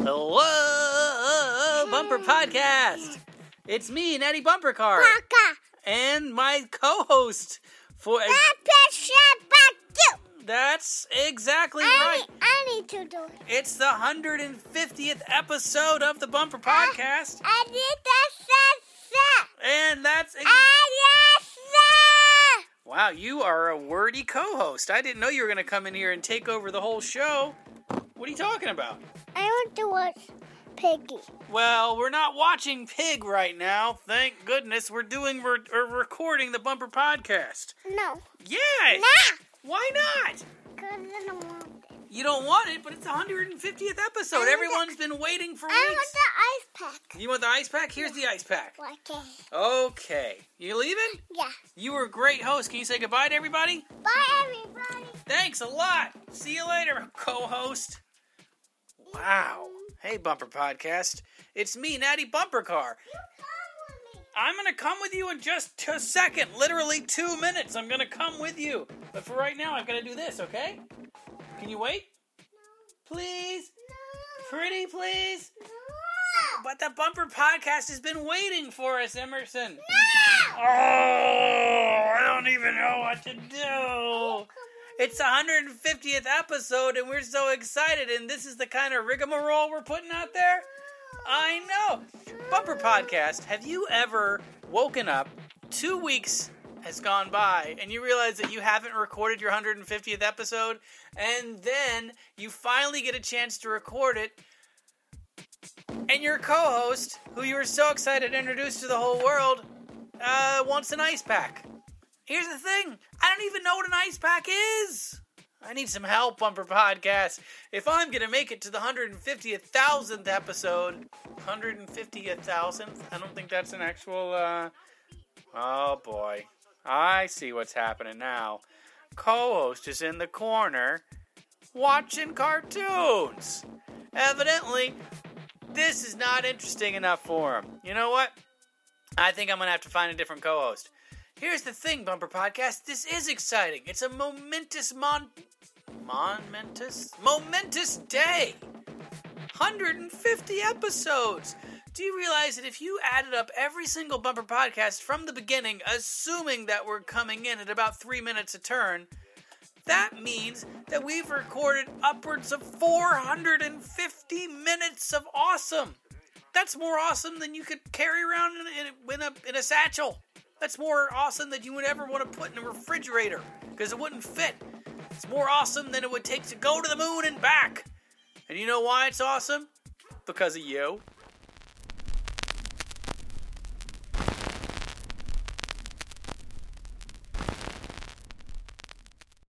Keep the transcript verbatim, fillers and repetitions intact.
Hello, Bumper Podcast. It's me, Natty Bumper Car, and my co-host for. A... That's exactly I right. Need, I need to do it. It's the one hundred fiftieth episode of the Bumper Podcast. I, I need the And that's. Ex- I need wow, you are a wordy co-host. I didn't know you were going to come in here and take over the whole show. What are you talking about? I want to watch Piggy. Well, we're not watching Pig right now. Thank goodness. We're doing we're, we're recording the Bumper Podcast. No. Yes. Nah. Why not? Because I don't want it. You don't want it, but it's the one hundred fiftieth episode. I Everyone's the, been waiting for I weeks. want the ice pack. You want the ice pack? Here's the ice pack. Okay. Okay. You leaving? Yeah. You were a great host. Can you say goodbye to everybody? Bye, everybody. Thanks a lot. See you later, co-host. Wow. Hey, Bumper Podcast. It's me, Natty Bumper Car. You come with me. I'm going to come with you in just a second. Literally two minutes. I'm going to come with you. But for right now, I've got to do this, okay? Can you wait? No. Please? No. Pretty, please? No. But the Bumper Podcast has been waiting for us, Emerson. No. Oh, I don't even know what to do. It's the one hundred fiftieth episode, and we're so excited, and this is the kind of rigmarole we're putting out there? I know. Bumper Podcast, have you ever woken up, two weeks has gone by, and you realize that you haven't recorded your one hundred fiftieth episode, and then you finally get a chance to record it, and your co-host, who you were so excited to introduce to the whole world, uh, wants an ice pack. Here's the thing. I don't even know what an ice pack is. I need some help, Bumper Podcast. If I'm going to make it to the one hundred fiftieth thousandth episode, one hundred fiftieth thousandth? I don't think that's an actual, uh... Oh, boy. I see what's happening now. Co-host is in the corner watching cartoons. Evidently, this is not interesting enough for him. You know what? I think I'm going to have to find a different co-host. Here's the thing, Bumper Podcast. This is exciting. It's a momentous mon... Momentous? Momentous day. one hundred fifty episodes. Do you realize that if you added up every single Bumper Podcast from the beginning, assuming that we're coming in at about three minutes a turn, that means that we've recorded upwards of four hundred fifty minutes of awesome. That's more awesome than you could carry around in a, in a, in a satchel. That's more awesome than you would ever want to put in a refrigerator, because it wouldn't fit. It's more awesome than it would take to go to the moon and back. And you know why it's awesome? Because of you.